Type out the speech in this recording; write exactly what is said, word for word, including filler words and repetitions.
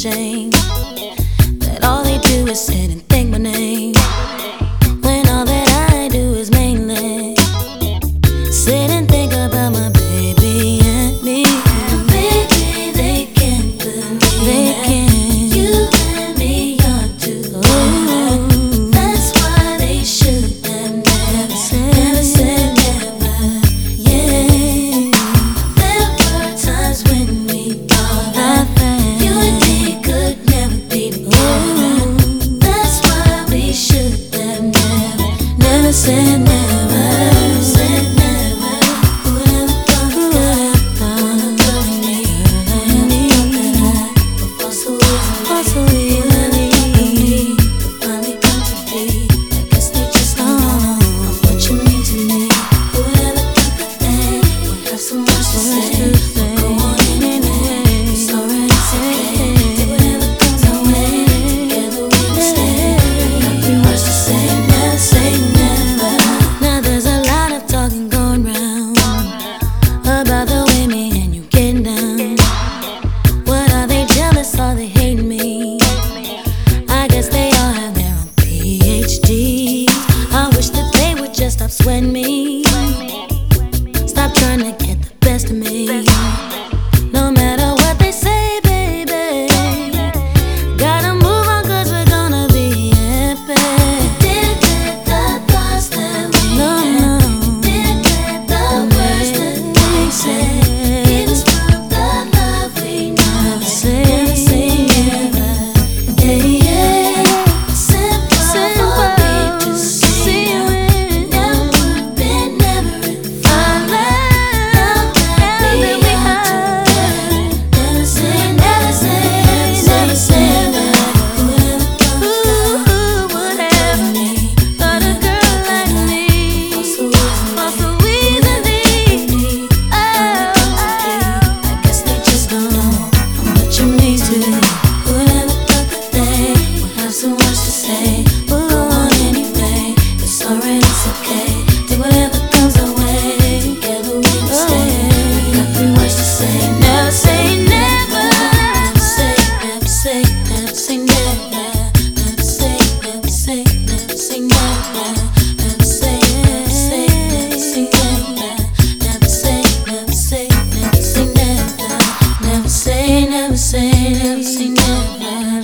shame that all they do is sit and think my name, when all that I do is mainly sit and think about my baby and me. And baby, they can't believe they can't. You and me are together. That's why they should have never said, never said never. Yeah, there were times when we thought that you and me could never be together. That's why we should have never, never said never. About the way me and you getting down. What are they jealous? Are they hating me? I guess they all have their own P H Ds. I wish that they would just stop sweating me, stop trying to get the best of me. No matter what they say, baby, gotta move on, cause we're gonna be epic. Didn't let the thoughts that we no, had, no. Didn't let the words that they said keep us from the love we never say, never say never. Yeah, yeah. Simple, simple for me to see you in. Never would've been never if I left. Now that we are together, never say, never say, never say never. Who would ever thought a girl like me was so easily? Oh, I guess they just don't know how much it means to you. Whoever thought that they would have so much to say? We'll go on anyway. It's alright, it's okay. Take whatever comes our way. Together we will stay. We got three words to say. Never say never. Never say, never say, never say never. Never say, never say, never say never. Never say, never say, never say never. Never say, never say, never say never. Never say, never say, never say never.